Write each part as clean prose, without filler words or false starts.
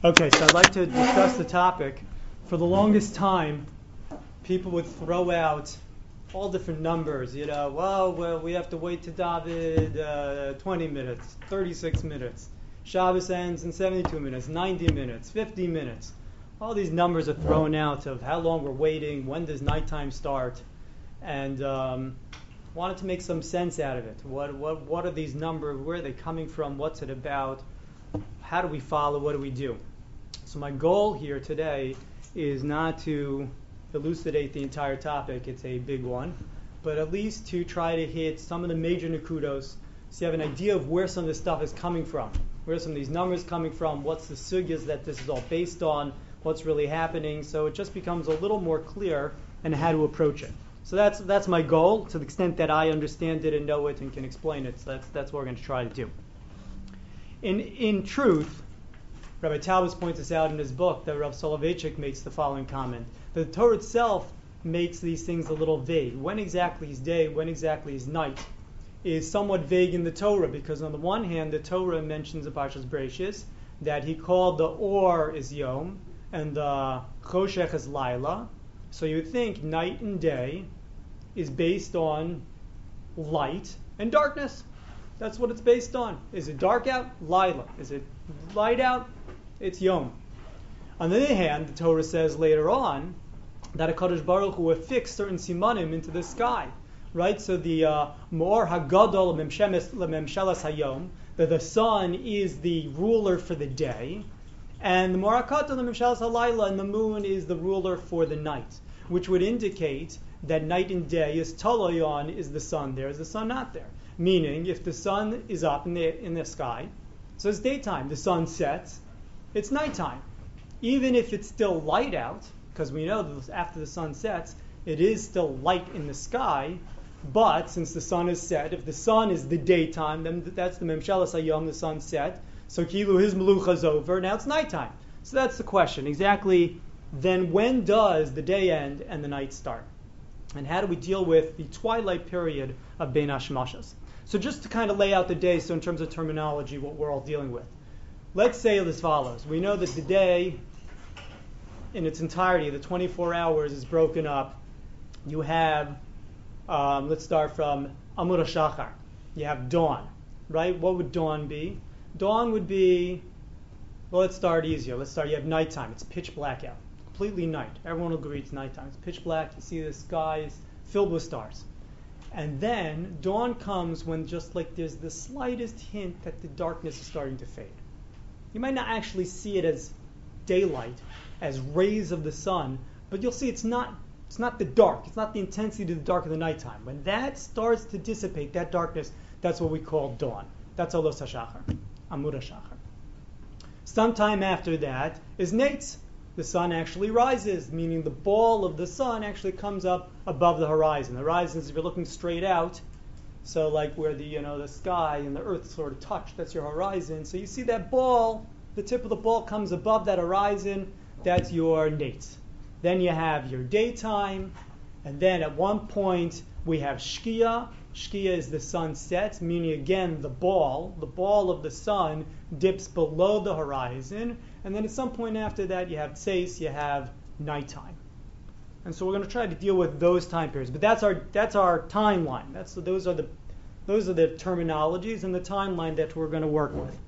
Okay, so I'd like to discuss the topic. For the longest time, people would throw out all different numbers. Well, we have to wait to David 20 minutes, 36 minutes. Shabbos ends in 72 minutes, 90 minutes, 50 minutes. All these numbers are thrown out of how long we're waiting, when does nighttime start, and wanted to make some sense out of it. What are these numbers? Where are they coming from? What's it about? How do we follow? What do we do? So my goal here today is not to elucidate the entire topic, it's a big one, but at least to try to hit some of the major nakudos so you have an idea of where some of this stuff is coming from, where some of these numbers coming from, what's the sugyas that this is all based on, what's really happening, so it just becomes a little more clear and how to approach it. So that's my goal, to the extent that I understand it and know it and can explain it, so that's what we're going to try to do. In truth, Rabbi Talbot points this out in his book that Rav Soloveitchik makes the following comment. The Torah itself makes these things a little vague. When exactly is day, when exactly is night, is somewhat vague in the Torah, because on the one hand, the Torah mentions in Parshas Bereishis that he called the Or is Yom and the Choshech is Laila. So you would think night and day is based on light and darkness. That's what it's based on. Is it dark out? Laila. Is it light out? It's Yom. On the other hand, the Torah says later on that HaKadosh Baruch Hu will fix certain simanim into the sky, right? So the Mor Hagadol Lememshelas Hayom, that the sun is the ruler for the day, and the Mor Hakaton Lememshelas Halayla, and the moon is the ruler for the night, which would indicate that night and day is Taloyon, is the sun there, is the sun not there? Meaning, if the sun is up in the sky, so it's daytime. The sun sets, it's nighttime. Even if it's still light out, because we know that after the sun sets, it is still light in the sky, but since the sun is set, if the sun is the daytime, then that's the Memshelas Hayom, the sun set, so Kilu, his Melucha is over, now it's nighttime. So that's the question. Exactly, then when does the day end and the night start? And how do we deal with the twilight period of Bein Hashmashos? So just to kind of lay out the day, so in terms of terminology, what we're all dealing with. Let's say as follows. We know that the day in its entirety, the 24 hours, is broken up. You have, let's start from Amud HaShachar. You have dawn, right? What would dawn be? Dawn would be, well, let's start easier. You have nighttime. It's pitch black out. Completely night. Everyone will agree it's nighttime. It's pitch black. You see the sky is filled with stars. And then dawn comes when just like there's the slightest hint that the darkness is starting to fade. You might not actually see it as daylight, as rays of the sun, but you'll see it's not the dark. It's not the intensity of the dark of the nighttime. When that starts to dissipate, that darkness, that's what we call dawn. That's Olos HaShachar, Amud HaShachar. Sometime after that is Nates. The sun actually rises, meaning the ball of the sun actually comes up above the horizon. The horizon is if you're looking straight out, so like where the sky and the earth sort of touch, that's your horizon. So you see that ball, the tip of the ball comes above that horizon, that's your Nates. Then you have your daytime, and then at one point we have Shkia. Shkia is the sun sets, meaning again the ball of the sun dips below the horizon, and then at some point after that you have Tseis, you have nighttime. And so we're going to try to deal with those time periods. But that's our timeline. Those are the terminologies and the timeline that we're going to work with.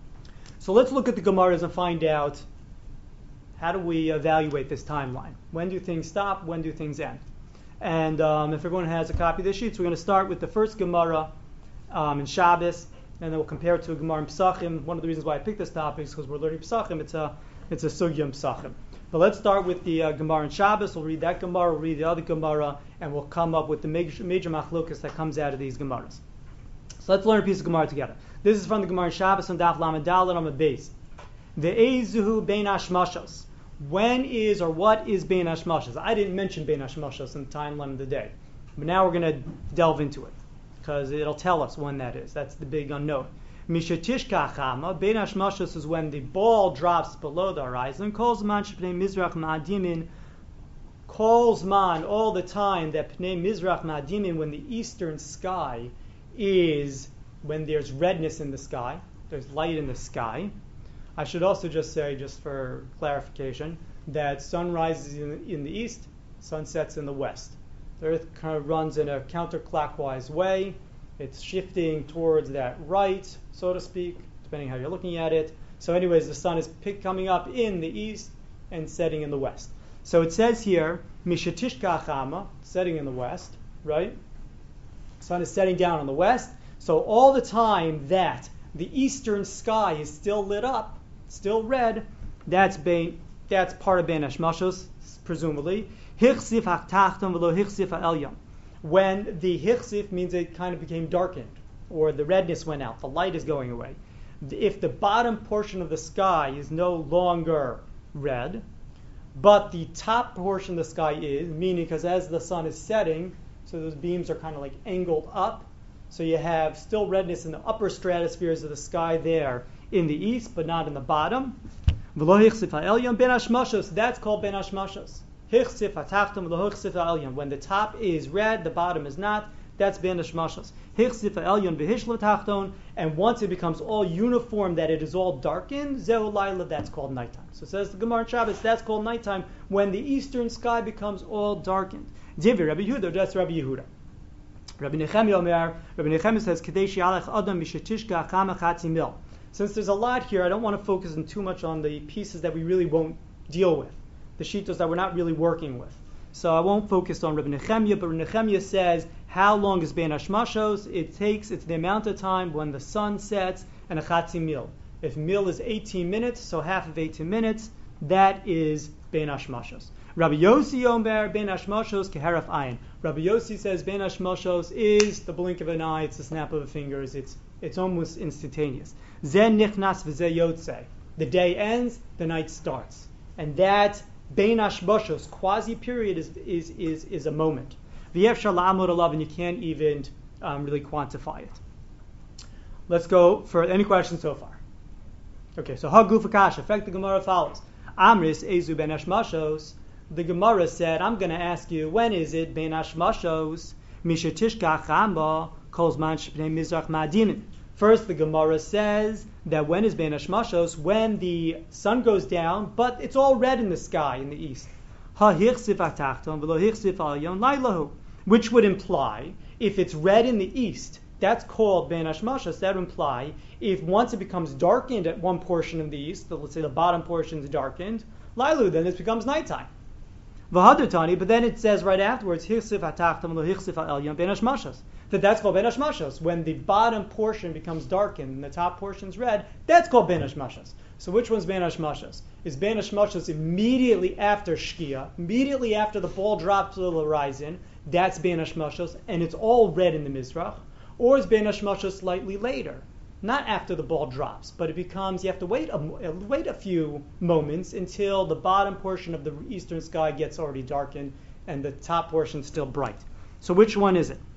So let's look at the Gemaras and find out how do we evaluate this timeline. When do things stop? When do things end? And if everyone has a copy of the sheets, we're going to start with the first Gemara in Shabbos, and then we'll compare it to a Gemara in Pesachim. One of the reasons why I picked this topic is because we're learning Pesachim. It's a sugya in Pesachim. But let's start with the Gemara in Shabbos. We'll read that Gemara, we'll read the other Gemara, and we'll come up with the major machlokas that comes out of these Gemaras. So let's learn a piece of Gemara together. This is from the Gemara in Shabbos on Daf Lamed Daled on the base. Ve'ezuhu bein hashmashos. When is or what is Bein Hashmashos? I didn't mention Bein Hashmashos in the timeline of the day. But now we're going to delve into it, because it'll tell us when that is. That's the big unknown. Mishatishka Chama, Bein Hashmashos is when the ball drops below the horizon. Calls man shepnei Mizrach ma'adimin. Calls man all the time that pnei Mizrach ma'adimin, when the eastern sky is, when there's redness in the sky, there's light in the sky. I should also just say, just for clarification, that sun rises in the east, sun sets in the west. The Earth kind of runs in a counterclockwise way. It's shifting towards that right, so to speak, depending how you're looking at it. So anyways, the sun is coming up in the east and setting in the west. So it says here, Mishatishka Chama, setting in the west, right? Sun is setting down on the west. So all the time that the eastern sky is still lit up, still red, that's part of Bein Hashmashos, presumably. Hichsif hachtachton v'lo hichsif ha'elyon. When the hichsif means it kind of became darkened, or the redness went out, the light is going away. If the bottom portion of the sky is no longer red, but the top portion of the sky is, meaning because as the sun is setting, so those beams are kind of like angled up, so you have still redness in the upper stratospheres of the sky there in the east, but not in the bottom. V'lo hichsif ha'elyon ben hashmashos, that's called ben hashmashos. Hichsif hatachton v'lo hichsif ha'elyon. When the top is red, the bottom is not, that's ben hashmashos. Hichsif ha'elyon v'hishlo tachton, and once it becomes all uniform, that it is all darkened, zehu laila, that's called nighttime. So it says the Gemara in Shabbos, that's called nighttime, when the eastern sky becomes all darkened. Divi Rabbi Yehuda, that's Rabbi Yehuda. Rabbi Nechemia says, Kadei shi'alech adam mishetishka chama chatzi mil. Since there's a lot here, I don't want to focus in too much on the pieces that we really won't deal with, the shitos that we're not really working with. So I won't focus on Rabbi Nechemia, but Rabbi Nechemia says, how long is Bein Hashmashos? It's the amount of time when the sun sets and a chatzi mil. If mil is 18 minutes, so half of 18 minutes, that is Bein Hashmashos. Rabbi Yossi Omer Bein Hashmashos keheraf ayin. Rabbi Yossi says Bein Hashmashos is the blink of an eye, it's the snap of the fingers, it's almost instantaneous. Zen nichnas v'zeh yotzei. The day ends, the night starts, and that Bein Hashmashos quasi period is a moment. V'yefshar la'amod alav, and you can't even really quantify it. Let's go for any questions so far. Okay, so Haguf Akash, effect the Gemara follows. Amris Ezu Ben Hashmashos. The Gemara said, I'm going to ask you, when is it Ben Hashmashos? Mishatishka Chamba Kolzman Shpnei Mizrach Ma'adimin. First, the Gemara says that when is Ben Hashmashos? When the sun goes down, but it's all red in the sky in the east. Ha hichsif atachton v'lo hichsif alyon lailahu. Which would imply, if it's red in the east, that's called Ben Hashmashos. That would imply, if once it becomes darkened at one portion of the east, let's say the bottom portion is darkened, lailu, then it becomes nighttime. V'hadatani, but then it says right afterwards, hichsif atachton v'lo hichsif alyon Ben Hashmashos. That's called Ben Hashmashos. When the bottom portion becomes darkened and the top portion's red, that's called Ben Hashmashos. So which one's Ben Hashmashos? Is Ben Hashmashos immediately after Shkia, immediately after the ball drops to the horizon, that's Ben Hashmashos, and it's all red in the Mizrach? Or is Ben Hashmashos slightly later? Not after the ball drops, but it becomes, you have to wait a few moments until the bottom portion of the eastern sky gets already darkened and the top portion's still bright. So which one is it?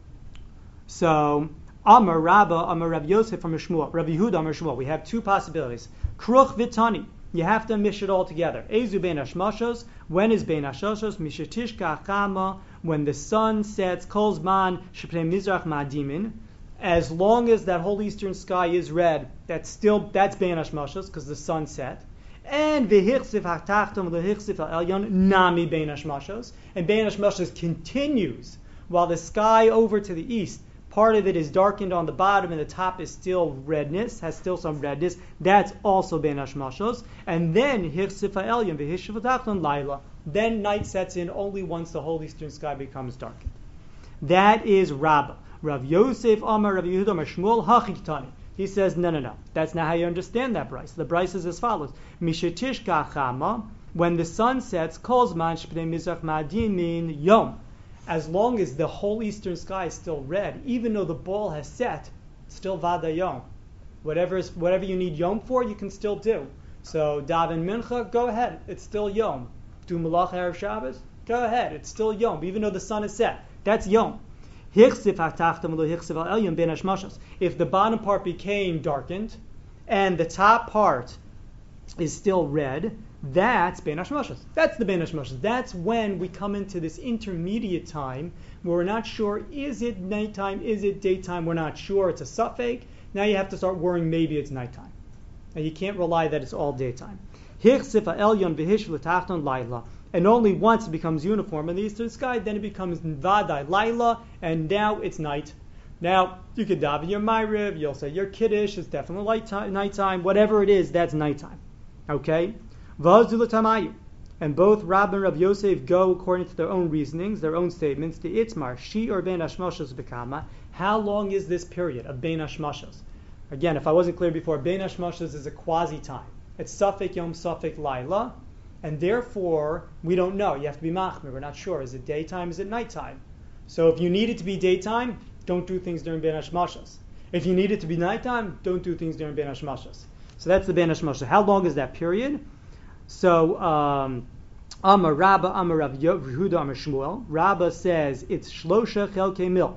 So, Amar Rabba, Amar Rabbi Yosef from Shmuel, Rabbi Yehuda, Amar Shmuel. We have two possibilities. Kruch vitani. You have to mish it all together. Ezu bein hashmashos. When is bein hashmashos? Mishatishka chama. When the sun sets. Kol zman shepnei mizrach ma'adimin. As long as that whole eastern sky is red, that's bein hashmashos because the sun set. And v'hichsif hatachton v'hichsif ha'elyon nami bein hashmashos. And bein hashmashos continues while the sky over to the east, part of it is darkened on the bottom and the top is still redness, has still some redness. That's also Ben Hashmashos. And then Hichsif ha'elyon v'hishiv hatachton laila. Then night sets in only once the whole eastern sky becomes darkened. That is Rabbah. Rav Yosef Amar Rav Yehuda Amar Shmuel Hachiktani. He says, no. That's not how you understand that Bryce. The Bryce is as follows. Mishatishka chama. When the sun sets, kolzman shpnei mizrach ma'adimin yom. As long as the whole eastern sky is still red, even though the ball has set, still vada yom. Whatever you need yom for, you can still do. So daven mincha, go ahead, it's still yom. Do malach erev Shabbos, go ahead, it's still yom, even though the sun is set. That's yom. If the bottom part became darkened and the top part is still red, that's Bein Hashmashos. That's the Bein Hashmashos. That's when we come into this intermediate time where we're not sure, is it nighttime, is it daytime, we're not sure, it's a suffix. Now you have to start worrying, maybe it's nighttime. and you can't rely that it's all daytime. And only once it becomes uniform in the eastern sky, then it becomes vadai laila, and now it's night. Now, you could daven your Ma'ariv, you'll say your Kiddush, it's definitely nighttime, whatever it is, that's nighttime. Okay? And both Rabbi and Rav Yosef go according to their own reasonings, their own statements, to Itzmar, Shi or Ben Hashmashos Bekama. How long is this period of Ben Hashmashos? Again, if I wasn't clear before, Ben Hashmashos is a quasi-time. It's Safek Yom, Safek Laila, and therefore, we don't know. You have to be machmir. We're not sure. Is it daytime? Is it nighttime? So if you need it to be daytime, don't do things during Ben Hashmashos. If you need it to be nighttime, don't do things during Ben Hashmashos. So that's the Ben Hashmashos. How long is that period? So, Amar Rabba, Amar Rav Yehuda, Amar Shmuel. Rabba says it's shlosha chelkei mil,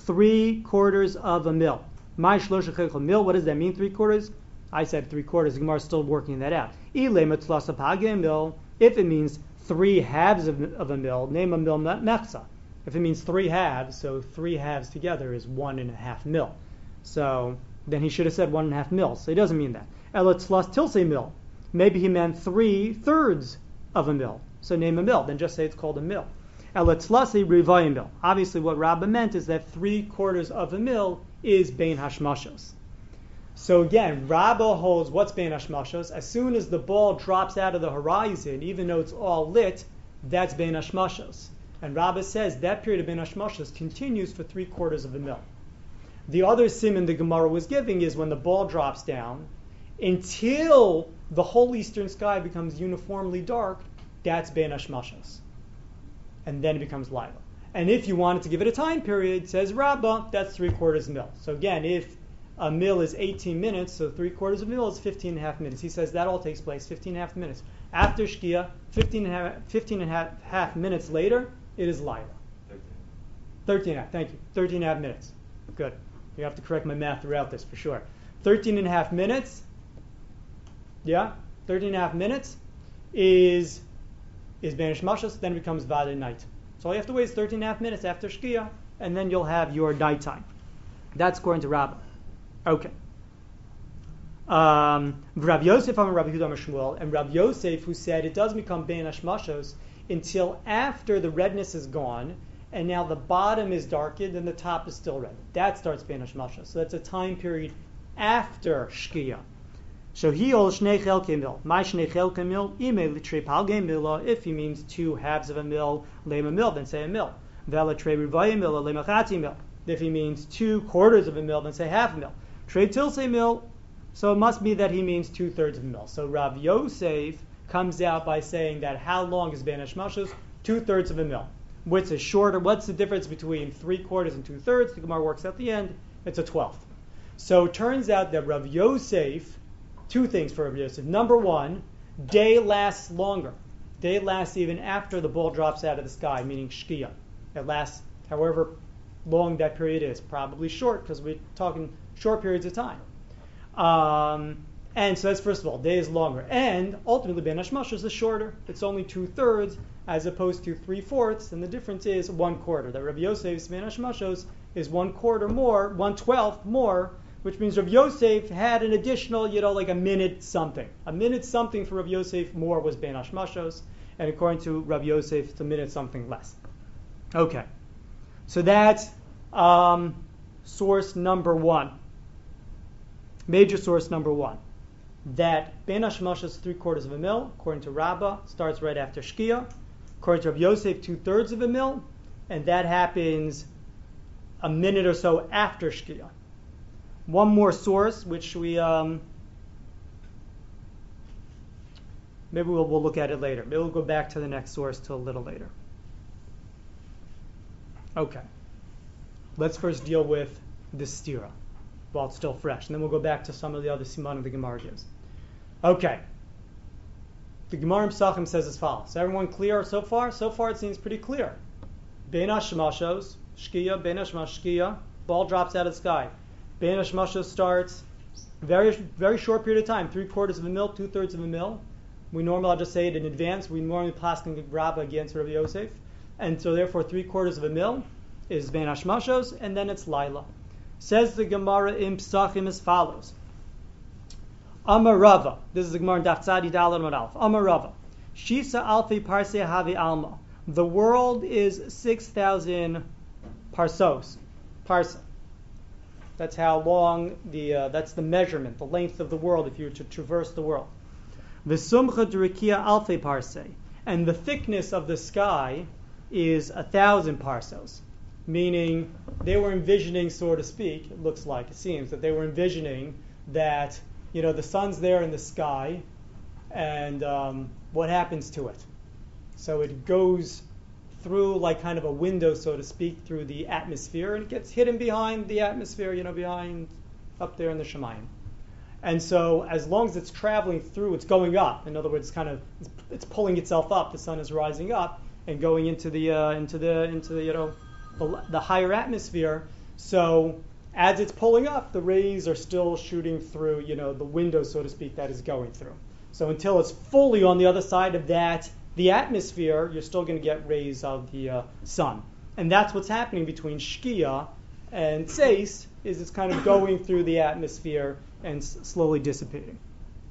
3/4 of a mil. My shlosha chelkei mil. What does that mean? 3/4. I said 3/4. The Gemara is still working that out. Ile matzlasa pagei mil. If it means 3/2 of a mil, name a mil mechza. If it means 3/2, so 3/2 together is 1.5 mil. So then he should have said 1.5 mil. So he doesn't mean that. Elatzlas tilse mil. Maybe he meant 3/3 of a mil. So name a mil. Then just say it's called a mil. Elatzlasi rivayim mil. Obviously, what Rabbah meant is that 3/4 of a mil is bein hashmashos. So again, Rabbah holds what's bein hashmashos. As soon as the ball drops out of the horizon, even though it's all lit, that's bein hashmashos. And Rabbah says that period of bein hashmashos continues for 3/4 of a mil. The other siman the Gemara was giving is when the ball drops down until the whole eastern sky becomes uniformly dark, that's bein hashmashos. And then it becomes laila. And if you wanted to give it a time period, says Rabbah, that's 3/4 mil. So again, if a mil is 18 minutes, so 3/4 of a mil is 15.5 minutes. He says that all takes place 15.5 minutes. After Shkia, 15.5 minutes later, it is laila. 13.5, thank you. 13.5 minutes. Good. You have to correct my math throughout this for sure. 13.5 minutes, 13.5 minutes is bein hashmashos, then it becomes vada night. So all you have to wait is 13.5 minutes after Shkia, and then you'll have your nighttime. That's according to Rabbah. Okay. Rav Yosef and Rav Yehuda Shmuel, and Rav Yosef, who said it doesn't become bein hashmashos until after the redness is gone, and now the bottom is darkened and the top is still red. That starts bein hashmashos. So that's a time period after Shkia. So he holds shnei chelkei mil. My shnei chelkei mil, ime litrei palgei mila. If he means 2/2 of a mil, lema mil, then say a mil. Vela trei rivayim mil, lema chati mil. If he means 2/4 of a mil, then say half a mil. Trei tilse mil. So it must be that he means 2/3 of a mil. So Rav Yosef comes out by saying that how long is bein hashmashos? 2/3 of a mil. What's a shorter? What's the difference between 3/4 and 2/3? The Gemara works out the end. It's a 12th. So it turns out that Rav Yosef, two things for Rav Yosef. Number one, day lasts longer. Day lasts even after the ball drops out of the sky, meaning Shkia. It lasts however long that period is. Probably short, because we're talking short periods of time. And so that's first of all, day is longer. And ultimately, bein hashmashos is shorter. It's only 2/3 as opposed to 3/4, and the difference is 1/4. That Rav Yosef's bein hashmashos is 1/4 more, 1/12 more, which means Rav Yosef had an additional, like a minute something. A minute something for Rav Yosef more was bein hashmashos, and according to Rav Yosef, it's a minute something less. Okay, so that's source number one. Major source number one. That bein hashmashos 3/4 of a mil, according to Rabbah, starts right after Shkia. According to Rav Yosef, 2/3 of a mil, and that happens a minute or so after Shkia. One more source, which we maybe we'll look at it later. Maybe we'll go back to the next source till a little later. Okay, let's first deal with the stira while it's still fresh, and then we'll go back to some of the other simanim the Gemara gives. Okay, the Gemara in Pesachim says as follows. Is everyone clear so far? So far it seems pretty clear. Bein hashmashos, Shkia, bein hashmashos, Shkia, ball drops out of the sky. Bein hashmashos starts very, very short period of time, 3/4 of a mil, 2/3 of a mil. We normally, I'll just say it in advance, we normally paskin Rabbah against Rav Yosef. And so therefore 3/4 of a mil is bein hashmashos, and then it's laila. Says the Gemara in Pesachim as follows. Amar Rava. This is the Gemara in Daf Tzadi Daled Amud Aleph. Amar Rava. Shisa alfi parsei havi alma. The world is 6,000 parsos. Parsa. That's how long that's the measurement, the length of the world if you were to traverse the world. V'sumcha d'rikia alfi parsei. And the thickness of the sky is 1,000 parsos. Meaning they were envisioning, so to speak, it seems, that they were envisioning that, the sun's there in the sky, and what happens to it? So it goes through like kind of a window, so to speak, through the atmosphere, and it gets hidden behind the atmosphere, behind up there in the Shemayim. And so as long as it's traveling through, it's going up. In other words, it's pulling itself up. The sun is rising up and going into the higher atmosphere. So as it's pulling up, the rays are still shooting through, the window, so to speak, that is going through. So until it's fully on the other side of the atmosphere, you're still going to get rays of the sun. And that's what's happening between Shkia and Tzeis, is it's kind of going through the atmosphere and slowly dissipating.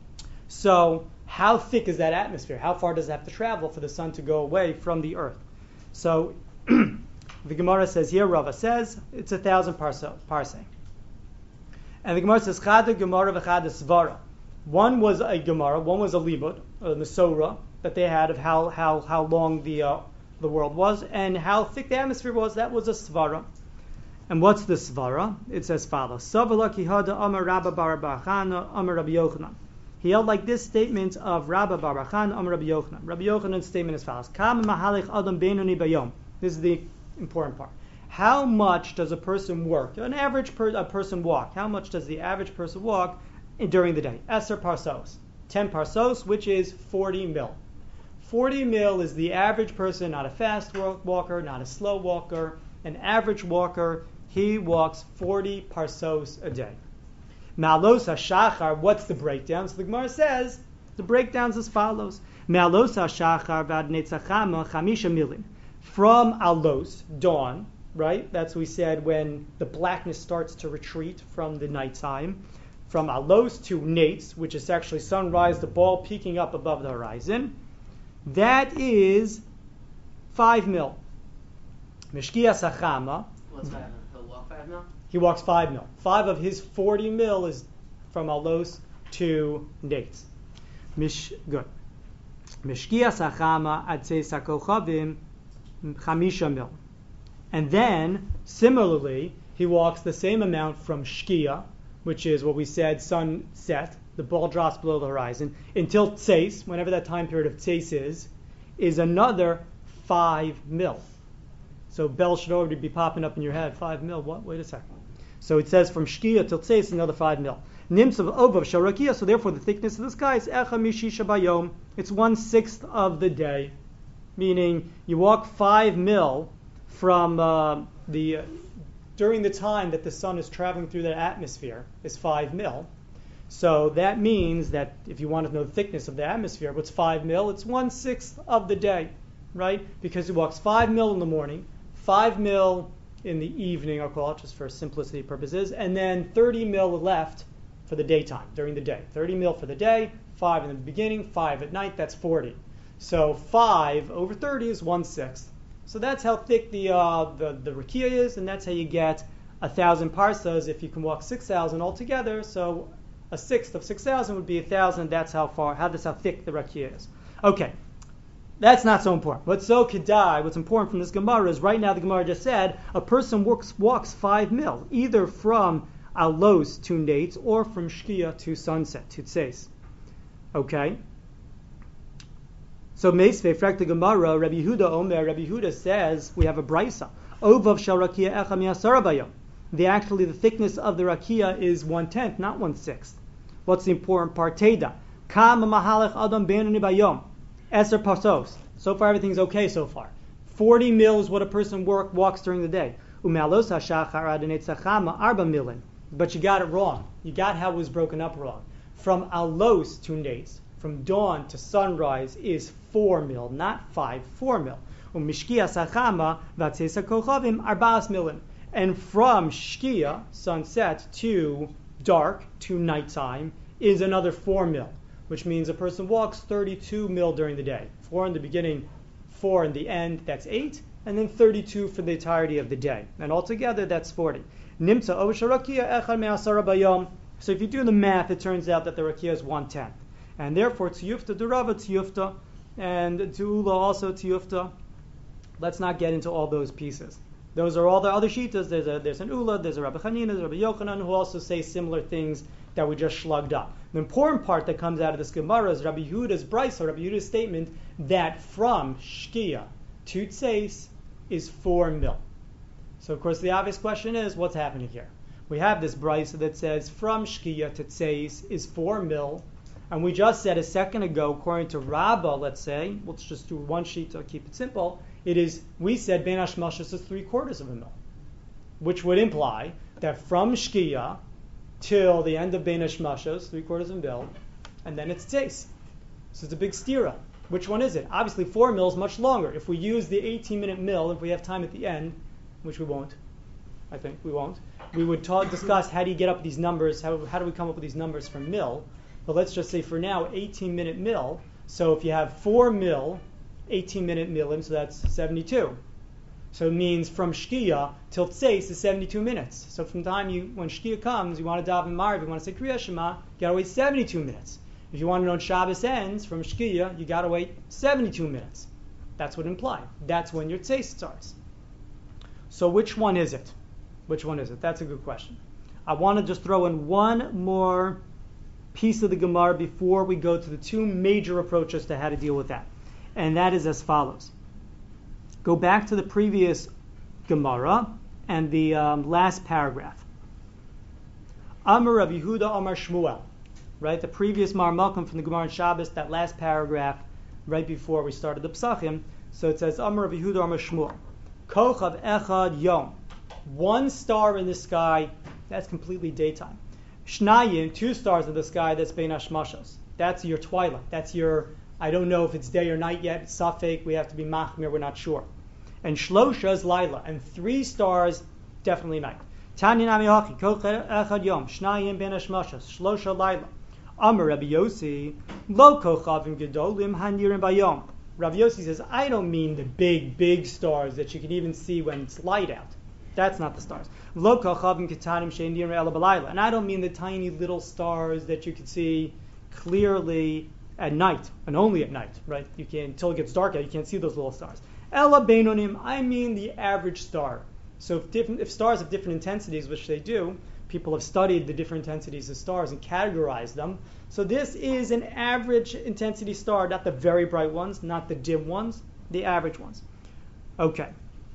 So how thick is that atmosphere? How far does it have to travel for the sun to go away from the earth? So the Gemara says here, Rava says, it's 1,000 parsei. And the Gemara says, Chada Gemara v'chada Svara. One was a Gemara, one was a Libud, a Mesorah, that they had of how long the world was, and how thick the atmosphere was. That was a Svara. And what's the Svara? It says follows. Savala kihada Amar Rabba bar Barachana Amar Rabbi Yochanan. He held like this statement of Rabba bar Barachana Amar Rabbi Yochanan. Rabbi Yochanan's statement is follows. Kam mahalich adam beinoni bayom. This is the important part. How much does a person work? An average person walk. How much does the average person walk during the day? Eser parsos. 10 parsos, which is 40 mil. 40 mil is the average person, not a fast walker, not a slow walker. An average walker, he walks 40 parsos a day. Ma'alos hashachar, what's the breakdown? So the Gemara says, the breakdown's as follows. Ma'alos hashachar vad netzachama chamisha milim. From alos, dawn, right? That's what we said when the blackness starts to retreat from the nighttime. From alos to nates, which is actually sunrise, the ball peeking up above the horizon. That is 5 mil. Mishkia Sachama. What's 5 mil? He'll walk 5 mil? He walks 5 mil. 5 of his 40 mil is from alos to nates. Good. Mishkia Sachama Adse Sakochavim Chamisha mil. And then, similarly, he walks the same amount from Shkia, which is what we said, sunset, the ball drops below the horizon, until Tzeis, whenever that time period of Tzeis is another 5 mil. So Bell should already be popping up in your head. 5 mil, what? Wait a second. So it says from Shkia till Tzeis, another 5 mil. Nims of Ovav Sharakia, so therefore the thickness of the sky is Echa Mishisha Bayom. It's 1/6 of the day. Meaning you walk 5 mil from during the time that the sun is traveling through the atmosphere is 5 mil. So that means that if you want to know the thickness of the atmosphere, what's 5 mil? It's 1/6 of the day, right? Because he walks 5 mil in the morning, 5 mil in the evening, I'll call it just for simplicity purposes, and then 30 mil left for the daytime, during the day. 30 mil for the day, 5 in the beginning, 5 at night, that's 40. So 5 over 30 is 1/6. So that's how thick the rakia is, and that's how you get 1,000 parsas if you can walk 6,000 altogether. So 1/6 of 6,000 would be 1,000. That's how thick the rakia is. Okay, that's not so important. What's important from this Gemara is right now the Gemara just said a person walks 5 mil, either from alos to nates or from shkia to sunset, to tzeis. Okay? So Meisvei Frek the Gemara, Rabbi Yehuda Omer, Rabbi Yehuda says we have a brisa. Ovav shel rakia echa mi'asara bayom. The thickness of the rakia is 1/10, not 1/6. What's the important part? Teda. Kam mahalech adam beinoni bayom. Eser pasos. So far everything's okay so far. 40 mil is what a person walks during the day. Umealos hashachar ad netzachama 4 milin. But you got it wrong. You got how it was broken up wrong. From alos to nates, from dawn to sunrise is 4 mil, not 5, 4 mil. Mishkia sachama vatzesa kochavim 4 milin. And from shkia, sunset, to dark, to nighttime, is another 4 mil, which means a person walks 32 mil during the day. 4 in the beginning, 4 in the end, that's 8, and then 32 for the entirety of the day. And altogether, that's 40. Nimtza ovesha rakia echad me'asara bayom. So if you do the math, it turns out that the rakia is 1/10. And therefore, tiyufta durava tiyufta, and tu'ula also tiyufta. Let's not get into all those pieces. Those are all the other shitas. There's an Ula, there's a Rabbi Chanina, there's a Rabbi Yochanan who also say similar things that we just slugged up. The important part that comes out of this Gemara is Rabbi Yehuda's brisa, Rabbi Yehuda's statement that from Shkia to Tzeis is 4 mil. So of course the obvious question is, what's happening here? We have this brisa that says from Shkia to Tzeis is 4 mil, and we just said a second ago, according to Rabbah, let's just do one sheet to keep it simple. We said Ben Hashmashos is 3/4 of a mil, which would imply that from Shkia till the end of Ben Hashmashos, 3/4 of a mil, and then it's Tzeis. So it's a big stira. Which one is it? Obviously 4 mil is much longer. If we use the 18-minute mil, if we have time at the end, which we won't, I think we won't, we would discuss how do you get up these numbers, how do we come up with these numbers for mil. But let's just say for now, 18-minute mil. So if you have 4 mil, 18-minute milim, so that's 72. So it means from Shkia till Tzeis is 72 minutes. So from the time when Shkia comes, you want to daven Mariv, you want to say Kriya Shema, you got to wait 72 minutes. If you want to know when Shabbos ends, from Shkia, you got to wait 72 minutes. That's what it implies. That's when your Tzeis starts. So which one is it? Which one is it? That's a good question. I want to just throw in one more piece of the Gemara before we go to the two major approaches to how to deal with that. And that is as follows. Go back to the previous Gemara and the last paragraph. Amar Rav Yehuda Amar Shmuel. Right, the previous Mar Malcolm from the Gemara in Shabbos, that last paragraph right before we started the Psachim. So it says Amar Rav Yehuda Amar Shmuel. Kochav Echad Yom. 1 star in the sky, that's completely daytime. Shnayim, 2 stars in the sky, that's Bein Hashmashos. That's your twilight. That's your, I don't know if it's day or night yet. It's Safek. We have to be machmir. We're not sure. And Shlosha is Laila. And 3 stars, definitely night. Tanya Nami Hachi. Kochav Echad Yom. Shnayim Bein Hashmashos. Shlosha Laila. Amar Rabbi Yossi. Lo Kochavim Gedolim Hanirim Bayom. Rabbi Yossi says, I don't mean the big stars that you can even see when it's light out. That's not the stars. And I don't mean the tiny little stars that you can see clearly at night, and only at night, right? You can't, until it gets dark out, you can't see those little stars. Ela beinonim, I mean the average star. So if stars have different intensities, which they do, people have studied the different intensities of stars and categorized them. So this is an average intensity star, not the very bright ones, not the dim ones, the average ones. Okay.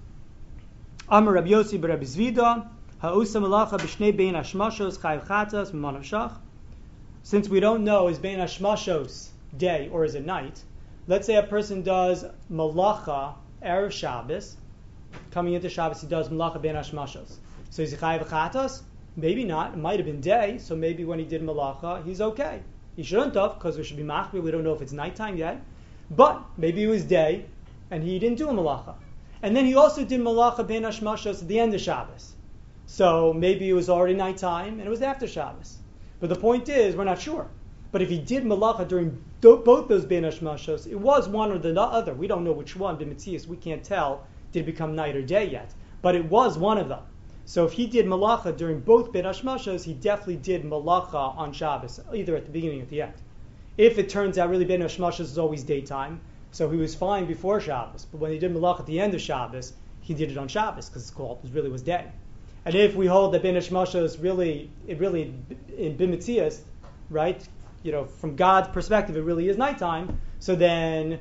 Amar Rabbi Yossi b'Rabbi Zvida, ha'usa malacha b'shnei bein hashmashos chayiv chatas m'manav shach. Since we don't know, is bein hashmashos day or is it night? Let's say a person does malacha erev Shabbos, coming into Shabbos he does malacha bein hashmashos. So is he chayiv chatas? Maybe not. It might have been day, so maybe when he did malacha, he's okay. He shouldn't have, because we should be machmir. We don't know if it's nighttime yet. But maybe it was day, and he didn't do a malacha. And then he also did malacha ben hashmashos at the end of Shabbos. So maybe it was already nighttime, and it was after Shabbos. But the point is, we're not sure. But if he did malacha during both those ben hashmashos, it was one or the other. We don't know which one. B'mitzias, we can't tell, did it become night or day yet. But it was one of them. So if he did malacha during both ben hashmashos, he definitely did malacha on Shabbos, either at the beginning or at the end. If it turns out really ben hashmashos is always daytime, so he was fine before Shabbos, but when he did malacha at the end of Shabbos, he did it on Shabbos because it really was day. And if we hold that ben hashmashos really in b'mitzias, right? From God's perspective, it really is nighttime. So then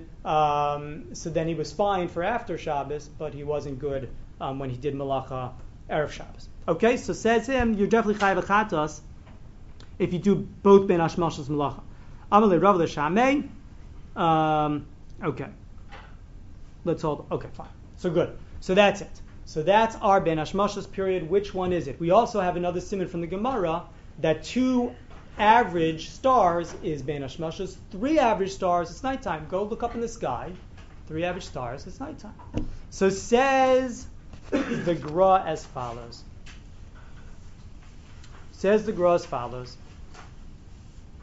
he was fine for after Shabbos, but he wasn't good when he did malacha erev Shabbos. Okay, so says him, you're definitely chayav chatas if you do both ben hashmashos malacha. Amalei Rav L'Shamei. Okay. Let's hold. Okay, fine. So good. So that's it. So that's our ben hashmashos period. Which one is it? We also have another siman from the Gemara that 2 average stars is ben hashmashos. 3 average stars, it's nighttime. Go look up in the sky. 3 average stars, it's nighttime. So says the Gra as follows. Says the Gra as follows.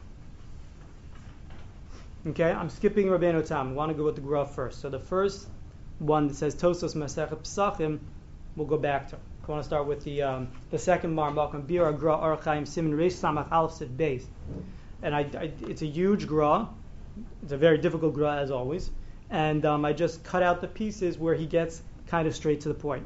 Okay, I'm skipping Rabbeinu Tam. I want to go with the Gra first. So the first one that says Tosos Masechet Pesachim, we'll go back to. I want to start with the second Mar Malcolm Bir Gra Archaim Simin Reish Samach Aleph Sit Beis, and it's a huge Gra. It's a very difficult Gra as always, and I just cut out the pieces where he gets kind of straight to the point.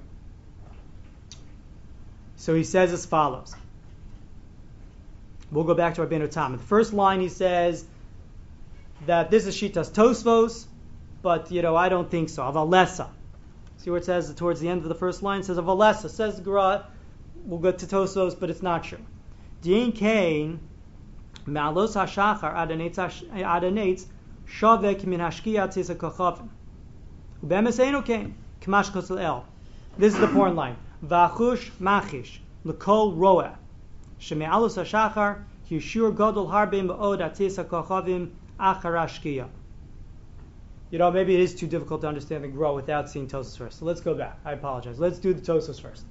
So he says as follows. We'll go back to Rabbeinu Tam. In the first line he says that this is Shitas Tosfos, but I don't think so. Avalesa. See where it says towards the end of the first line? It says Avalesa. Says the Gra. We'll get to Tosfos, but it's not true. Din Kain Ma'alos HaShachar Adanetz Shavek Min Hashkia Tzisa Kochavim Ubemeseinu Kain Kamash Kosel El. This is the porn line. V'achush machish l'kol roa sheme'alus hashachar yishur gadol harbe me'od atzis hakochavim achar hashkiya. Maybe it is too difficult to understand the Gra without seeing Tosfos first. So let's go back. I apologize. Let's do the Tosfos first.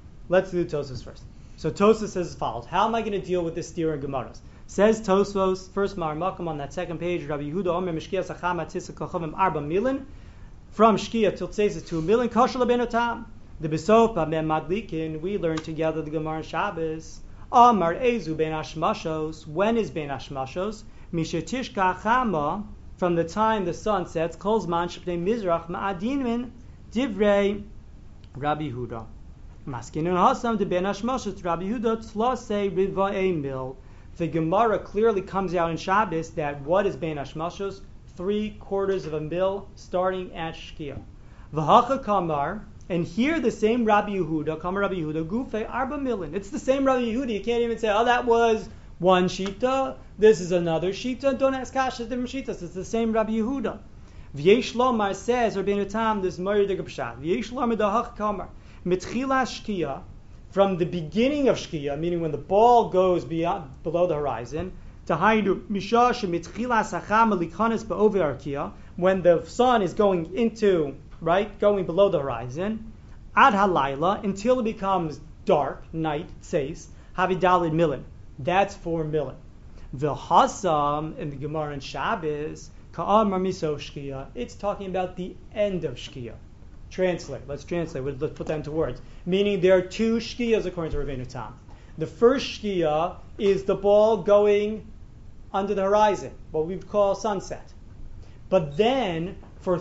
So Tosfos says as follows. How am I going to deal with this steer in Gemaras? Says Tosfos, first Mar Makam on that second page, Rabbi Yehuda Omer Mishkia Sacham Atzis hakochavim arba milin, from Shkia till Tzes 2 milin, kosher Rabbeinu Tam. The Besof B'Mem Madlikin, we learn together the Gemara in Shabbos. Amar Ezu Ben Hashmashos. When is Ben Hashmashos? Mishetishka Chama, from the time the sun sets. Kolzman Shepnei Mizrach Ma'adinmin Divrei Rabbi Huda. Maskinun Hasam de Ben Hashmashos Rabbi Huda Tzlosei Riva'ei Mil. The Gemara clearly comes out in Shabbos that what is Ben Hashmashos? 3/4 of a mil starting at Shkia. V'hacha Kamar. And here the same Rabbi Yehuda, Kamar Rabbi Yehuda, Gufe Arba Milin. It's the same Rabbi Yehuda. You can't even say, that was one Shita, this is another Shita. Don't ask Kasha, different Shitas. It's the same Rabbi Yehuda. V'yesh Lomar says, Rabbeinu Tam, this Mari de Gepshat. V'yesh Lomar Dahach Kamar. Mitchila Shkia, from the beginning of Shkia, meaning when the ball goes below the horizon, Tahaidu Misha Shemitchila Sacham Likanis Ba'over Arkia, when the sun is going going below the horizon, ad halayla, until it becomes dark, night, says, havidalid milin. That's 4 milin. V'hasam, in the Gemara in Shabbos, ka'amar miso shkia, it's talking about the end of shkia. Let's translate, let's put that into words. Meaning there are 2 shkiyas according to Rabbeinu Tam. The first shkia is the ball going under the horizon, what we call sunset. But then, for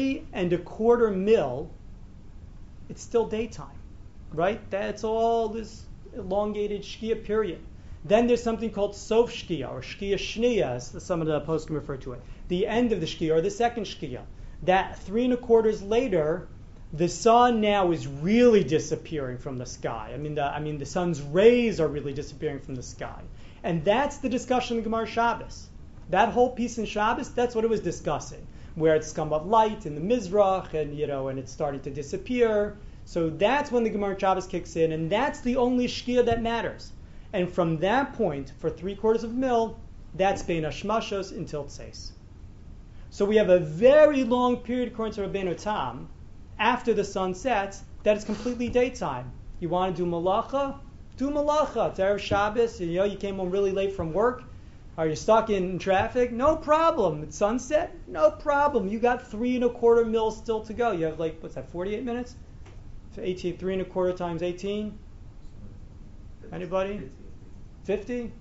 3¼ mil, it's still daytime, right? That's all this elongated shkia period. Then there's something called sof shkia, or shkia shnia, as some of the poskim refer to it. The end of the shkia, or the second shkia. That 3¼ later, the sun now is really disappearing from the sky. The sun's rays are really disappearing from the sky. And that's the discussion in Gemara Shabbos. That whole piece in Shabbos, that's what it was discussing. Where it's scum of light in the Mizrach, and it's starting to disappear. So that's when the Gemara Shabbos kicks in, and that's the only shkia that matters. And from that point, for 3/4 of a mil, that's Bein Hashmashos until Tzeis. So we have a very long period, according to Rabbeinu Tam, after the sun sets, that is completely daytime. You want to do malacha? Do malacha. It's Erev Shabbos, you came home really late from work. Are you stuck in traffic? No problem. It's sunset? No problem. You got 3¼ mil still to go. You have 48 minutes? 18, 3¼ times 18? Anybody? 50?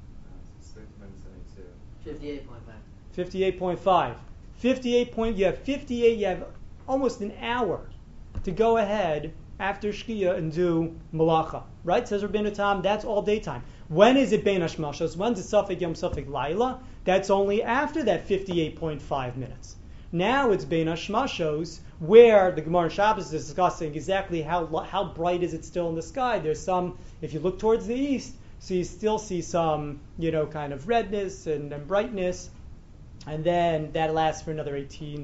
58.5. 58. You have 58. You have almost an hour to go ahead after Shkia and do Malacha. Right? Says Rabbeinu Tam, that's all daytime. When is it Bein Hashmashos? When's it Safek Yom Safek Laila? That's only after that 58.5 minutes. Now it's Bein Hashmashos, where the Gemara in Shabbos is discussing exactly how bright is it still in the sky. There's some, if you look towards the east, so you still see some, kind of redness and brightness, and then that lasts for another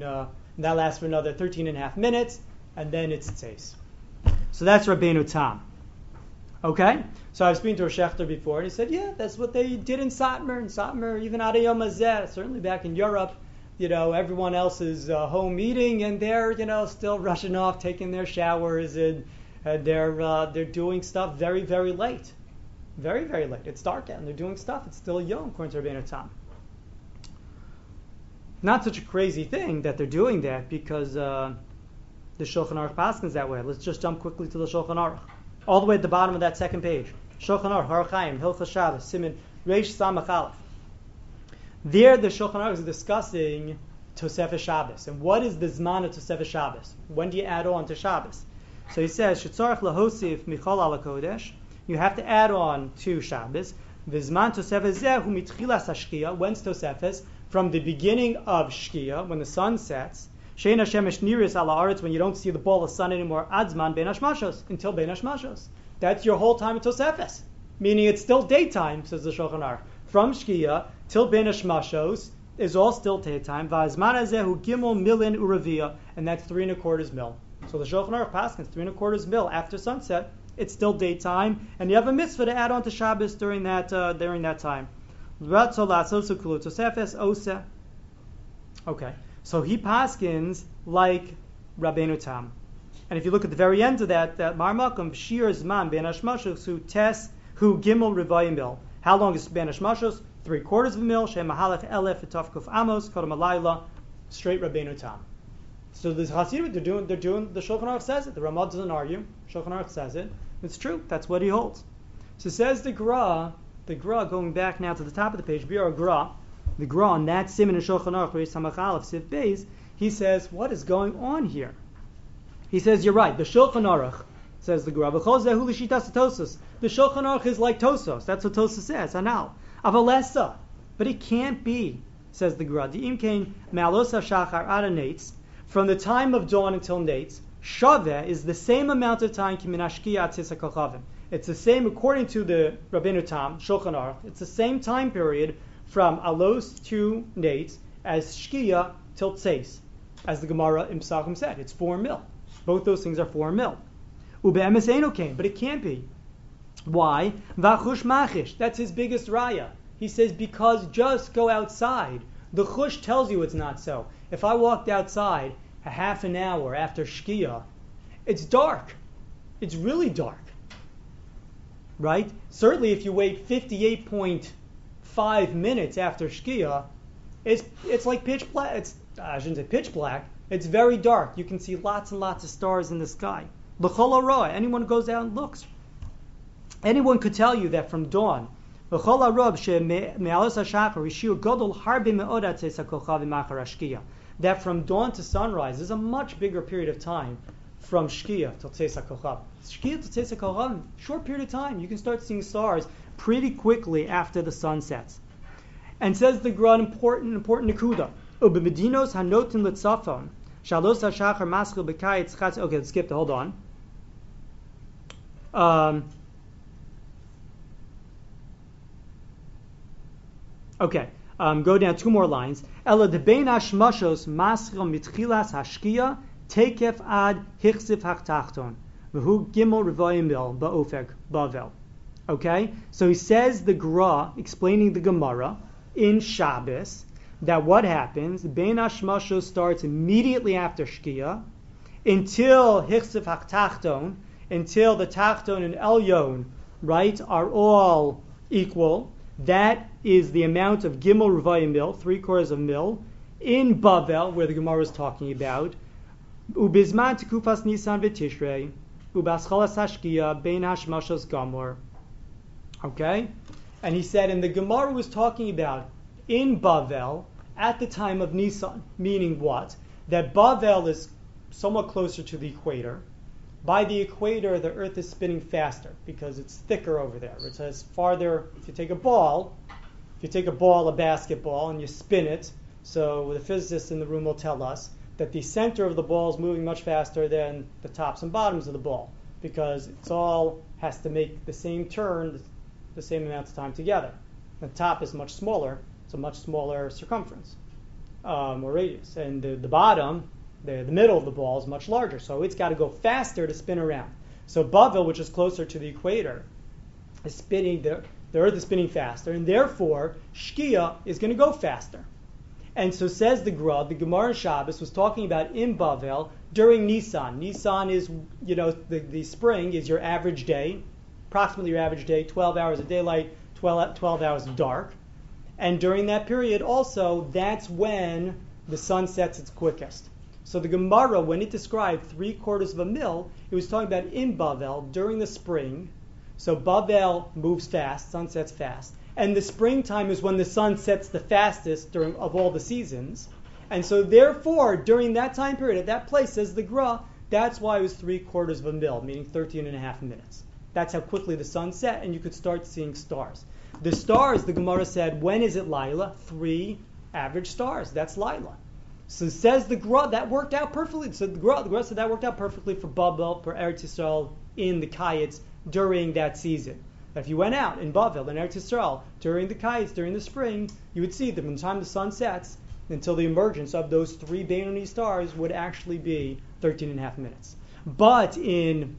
13.5 minutes, and then it's Tzeis. So that's Rabbeinu Tam. Okay? So I was speaking to a Shechter before, and he said, yeah, that's what they did in Satmar. In Satmar, even Ad Hayom Hazeh, certainly back in Europe, everyone else is home eating, and they're, still rushing off, taking their showers, and they're doing stuff very, very late. Very, very late. It's dark out, and they're doing stuff. It's still Yom, according to Rabbeinu Tam. not such a crazy thing that they're doing that because the Shulchan Aruch paskins that way. Let's just jump quickly to the Shulchan Aruch. All the way at the bottom of that second page. Shulchan Aruch, Har Chaim, Hilchos Shabbos, Siman, Reish Samach Aleph. There the Shulchan Aruch is discussing Tosefes Shabbos. And what is the Zman of Tosefes Shabbos? When do you add on to Shabbos? So he says, Shetzarech lahosif michol ala kodesh. You have to add on to Shabbos. V'zman Tosefes zeh hu mitchilas hashkia. When's Tosefes? From the beginning of Shkia, when the sun sets. Shein hashemesh niris ala aretz, when you don't see the ball of sun anymore. Adzman ben hashmashos, until ben hashmashos. That's your whole time of Tosefes. Meaning it's still daytime, says the Shulchan Aruch. From Shkia till ben hashmashos is all still daytime. V'azman hazeh hu gimel milin uravia, and that's 3 1/4 mil. So the Shulchan Aruch paskins 3 1/4 mil after sunset. It's still daytime, and you have a mitzvah to add on to Shabbos during that time. Okay, so he paskins like Rabbeinu Tam, and if you look at the very end of that Marmakum, Shir Zman Ben Hashmashos hu Gimel Revayim Mil. How long is Ben Hashmashos? 3/4 of a mil. Shem Mahalach Elef Etaf Kuf Amos Kodam Alayla. Straight Rabbeinu Tam. So the Hasidim, they're doing. The Shulchan Aruch says it. The Ramah doesn't argue. Shulchan Aruch says it. It's true. That's what he holds. So says the Gra. The Gra, going back now to the top of the page, Biur Gra. The Gra on that Siman in Shulchan Aruch, Reish Samach Aleph Sif Beis. He says, what is going on here? He says, you're right. The Shulchan Aruch, says the Gra. V'chol zehu l'shitas Tosos. The Shulchan Aruch is like Tosos. That's what Tosos says. Anal avalesa. But it can't be, says the Gra. The Imkain Me'alos HaShachar Ad HaNetz. From the time of dawn until Nates, Shaveh is the same amount of time Kiminashkia Tzis HaKochavim. It's the same, according to the Rabbeinu Tam, Shulchan Aruch, it's the same time period from Alos to Nates as Shkia till Tzeis, as the Gemara in Pesachim said. It's 4 mil. Both those things are 4 mil. Ube'emes Eino came, but it can't be. Why? Vachush Machish. That's his biggest raya. He says, because just go outside. The Chush tells you it's not so. If I walked outside a half an hour after Shkia, it's dark. It's really dark. Right? Certainly if you wait 58.5 minutes after Shkia, it's like pitch black. I shouldn't say pitch black. It's very dark. You can see lots and lots of stars in the sky. L'chol hara, anyone who goes out and looks. Anyone could tell you that from dawn, l'chol hara she'me'alos hashachar ishiur gadol harbe me'od atzes hakochavim achar hashkia. That from dawn to sunrise is a much bigger period of time from Shkia till Tzes HaKochav. Shkia till Tzes HaKochav, short period of time. You can start seeing stars pretty quickly after the sun sets. And says the Gra, important nekuda. Ubemedinos hanotin letzafon shalos hashachar maschil b'kayitz chatz. Okay, let's skip. Hold on. Okay. Go down 2 more lines. Ela debein hashmashos maschil mitchilas hashkia tekef ad hichsif hachtachton v'hu gimel revayim mil ba'ofek bavel. Okay, so he says the Gra, explaining the Gemara in Shabbos, that what happens, bein hashmashos starts immediately after Shkia until hichsif hachtachton, until the tachton and elyon, right, are all equal. That is the amount of Gimel Revayim Mil, 3/4 of mil, in Bavel, where the Gemara is talking about. Ubizman tekufas Nisan v'Tishrei, ubaschalas hashkia bein hashmashos gamor. Okay, and he said, and the Gemara was talking about in Bavel at the time of Nisan, meaning what? That Bavel is somewhat closer to the equator. By the equator, the Earth is spinning faster because it's thicker over there. It says farther. If you take a basketball, and you spin it, so the physicists in the room will tell us that the center of the ball is moving much faster than the tops and bottoms of the ball because it's all has to make the same turn the same amount of time together. The top is much smaller. It's a much smaller circumference or radius, and the bottom. The middle of the ball is much larger, so it's got to go faster to spin around. So Bavel, which is closer to the equator, is spinning. The Earth is spinning faster, and therefore Shkia is going to go faster. And so says the Gra, the Gemara in Shabbos was talking about in Bavel during Nisan. Nisan is, the spring is your average day, approximately your average day, 12 hours of daylight, 12 hours of dark. And during that period also, that's when the sun sets its quickest. So the Gemara, when it described 3/4 of a mil, it was talking about in Bavel during the spring. So Bavel moves fast, sun sets fast. And the springtime is when the sun sets the fastest of all the seasons. And so therefore, during that time period, at that place, says the Gra, that's why it was 3/4 of a mil, meaning 13.5 minutes. That's how quickly the sun set, and you could start seeing stars. The stars, the Gemara said, when is it Laila? 3 average stars. That's Laila. So says the Gra, that worked out perfectly. So the Gra said that worked out perfectly for Babel, for Eretz Yisrael in the Kayetz during that season. If you went out in Bavel, in Eretz Yisrael, during the Kayetz, during the spring, you would see that from the time the sun sets until the emergence of those 3 Benoni stars would actually be 13.5 minutes. But in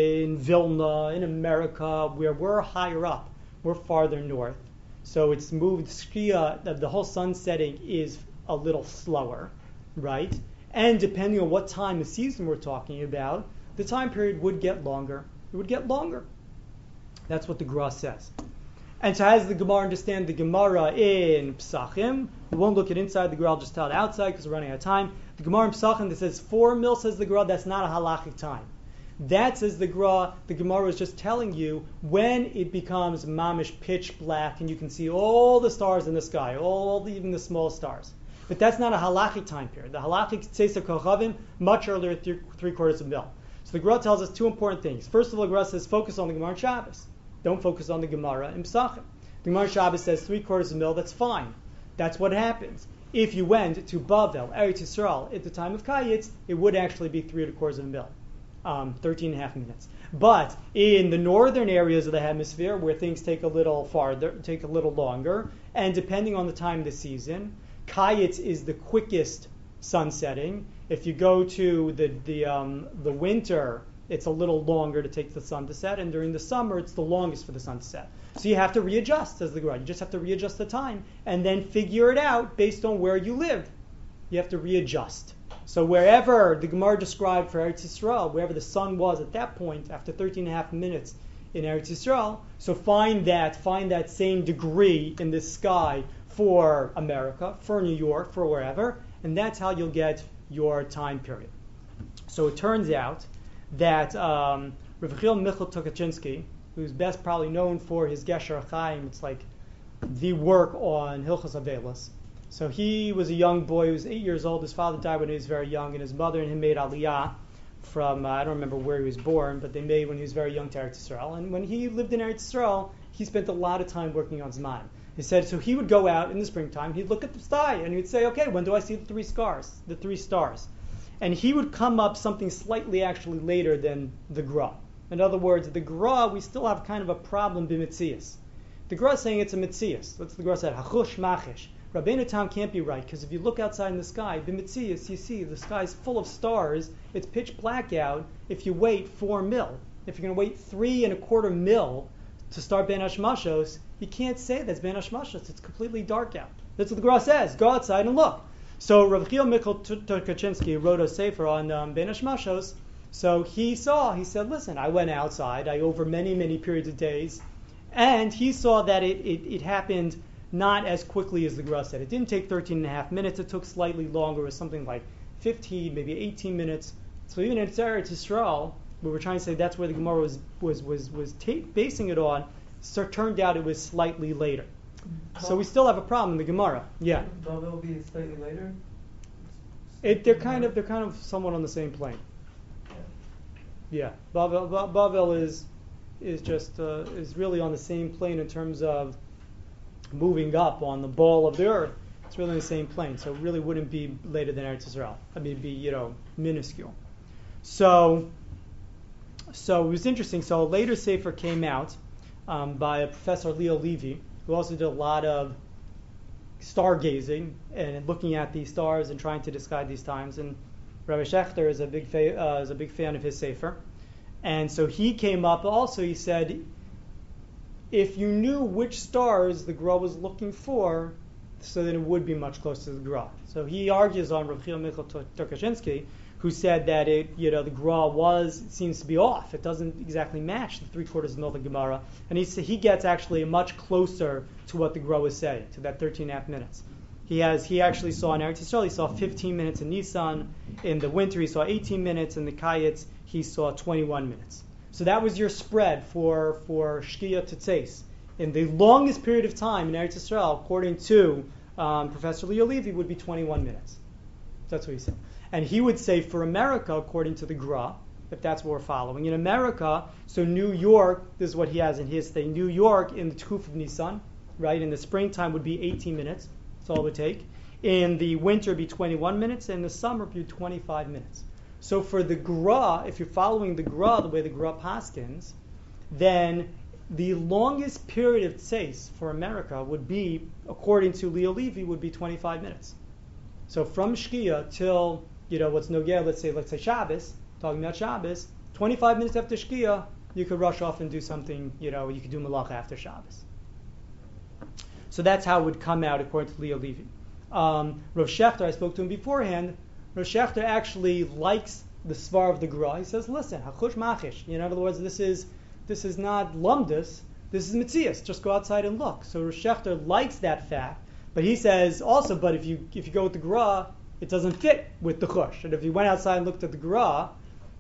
Vilna, in America, where we're higher up, we're farther north, so it's moved, Shkia, the whole sun setting is a little slower, right? And depending on what time of season we're talking about, the time period would get longer. It would get longer. That's what the Gra says. And so how does the Gemara understand the Gemara in Psachim? We won't look at inside the Gra, I'll just tell it outside because we're running out of time. The Gemara in Psachim that says 4 mil, says the Gra, that's not a halachic time. That, says the Gra, the Gemara is just telling you when it becomes mamish pitch black and you can see all the stars in the sky, even the small stars. But that's not a halachic time period. The halachic Tzeisa Kochavim, much earlier, 3/4 of a mil. So the Gemara tells us 2 important things. First of all, the Gemara says focus on the Gemara in Shabbos. Don't focus on the Gemara in Psachim. The Gemara in Shabbos says 3/4 of a mil, that's fine. That's what happens. If you went to Bavel, Eretz Yisrael, at the time of Kayetz, it would actually be 3/4 of a mil. 13.5 minutes. But in the northern areas of the hemisphere where things take a little farther, take a little longer, and depending on the time of the season, Kayetz is the quickest sun setting. If you go to the winter, it's a little longer to take the sun to set, and during the summer, it's the longest for the sun to set. So you have to readjust, says the Gemara. You just have to readjust the time and then figure it out based on where you live. You have to readjust. So wherever the Gemara described for Eretz Yisrael, wherever the sun was at that point, after 13.5 minutes in Eretz Yisrael, so find that same degree in the sky for America, for New York, for wherever, and that's how you'll get your time period. So it turns out that Rav Yechiel Michal Tukachinsky, who's best probably known for his Gesher Chaim, it's like the work on Hilchos Avelos. So he was a young boy, he was 8 years old, his father died when he was very young, and his mother and him made Aliyah from, I don't remember where he was born, but they made when he was very young to Eretz Yisrael. And when he lived in Eretz Yisrael, he spent a lot of time working on Zman. He said, so he would go out in the springtime, he'd look at the sky, and he'd say, okay, when do I see the 3 stars? And he would come up something slightly actually later than the Gra. In other words, the Gra, we still have kind of a problem b'mitzias. The Gra is saying it's a mitzias. That's the Gra said, hachush machish. Rabbeinu Tam can't be right, because if you look outside in the sky, b'mitzias, you see the sky's full of stars, it's pitch black out if you wait 4 mil. If you're going to wait 3.25 mil to start Ben Hashmashos, you can't say that's Ben Hashmashos. It's completely dark out. That's what the Gra says. Go outside and look. So Rav Yechiel Michal Tukachinsky wrote a sefer on Ben Hashmashos. So he said, listen, I went outside, over many, many periods of days, and he saw that it happened not as quickly as the Gra said. It didn't take 13.5 minutes. It took slightly longer. It was something like 15, maybe 18 minutes. So even in Eretz Yisrael, we were trying to say that's where the Gemara was basing it on, so it turned out it was slightly later. So we still have a problem in the Gemara. Yeah. Bavel will be slightly later? They're kind of somewhat on the same plane. Yeah. Bavel is really on the same plane in terms of moving up on the ball of the earth. It's really on the same plane, so it really wouldn't be later than Eretz Yisrael. I mean, it'd be minuscule. So it was interesting. So a later sefer came out by a Professor Leo Levy, who also did a lot of stargazing and looking at these stars and trying to describe these times. And Rabbi Schechter is a big fan of his sefer. And so he came up also, he said, if you knew which stars the Gra was looking for, so then it would be much closer to the Gra. So he argues on Rav Yechiel Michal Tukachinsky, who said that the Gra seems to be off. It doesn't exactly match the 3/4 mil of the Gemara, and he gets actually much closer to what the Gra was saying, to that 13.5 minutes. He actually saw in Eretz Yisrael, he saw 15 minutes in Nisan. In the winter, he saw 18 minutes. In the Kayetz, he saw 21 minutes. So that was your spread for Shkia to Tzeis. In the longest period of time in Eretz Yisrael, according to Professor Leo Levy, would be 21 minutes. That's what he said. And he would say for America, according to the Gra, if that's what we're following. In America, so New York, this is what he has in his thing. New York in the Tukuf of Nisan, right? In the springtime would be 18 minutes. That's all it would take. In the winter, it'd be 21 minutes. And in the summer, it'd be 25 minutes. So for the Gra, if you're following the Gra, the way the Gra paskins, then the longest period of tzeis for America would be, according to Leo Levy, would be 25 minutes. So from Shkia till, what's Nogea, let's say Shabbos, talking about Shabbos, 25 minutes after Shkia, you could rush off and do something, you could do Malach after Shabbos. So that's how it would come out according to Leo Levy. Rav Shechter, I spoke to him beforehand, Rav Shechter actually likes the Svar of the Gra. He says, listen, Hachush Machish. In other words, this is not Lumdus, this is Metzias. Just go outside and look. So Rav Shechter likes that fact. But he says also, but if you go with the Gra, it doesn't fit with the Chush. And if you went outside and looked at the Gra,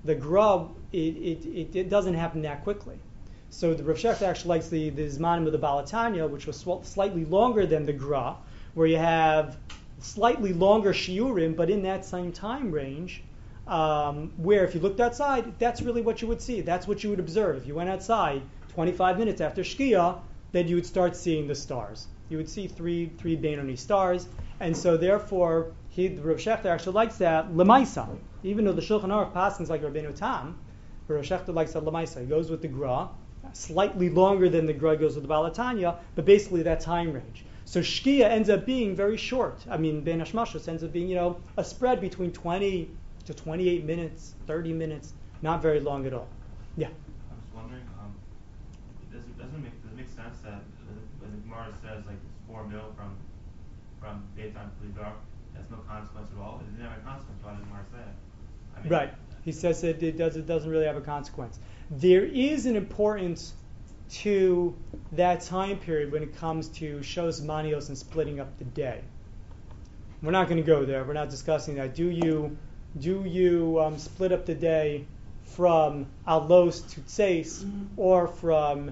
it doesn't happen that quickly. So the Rav Shechter actually likes the Zmanim of the Balatanya, which was slightly longer than the Gra, where you have slightly longer shiurim, but in that same time range, where if you looked outside, that's really what you would see. That's what you would observe. If you went outside 25 minutes after Shkia, then you would start seeing the stars. You would see three Benoni stars, and so therefore, the Rav Shechter actually likes that Lemaisa. Even though the Shulchan Aruch passes like Rabbeinu Tam, Rav Shechter likes that Lemaisa. He goes with the Gra, slightly longer than the Gra goes with the Balatanya, but basically that time range. So Shkia ends up being very short. Ben Hashmashos ends up being, a spread between 20 to 28 minutes, 30 minutes, not very long at all. Yeah. I was wondering, does it make sense that when the Gemara says like it's 4 mil from daytime to dark, that's no consequence at all? It didn't have a consequence. Why does the Gemara say it? Right. He says it doesn't really have a consequence. There is an importance to that time period when it comes to Shos Manios and splitting up the day. We're not going to go there. We're not discussing that. Do you split up the day from Alos to Tzeis or from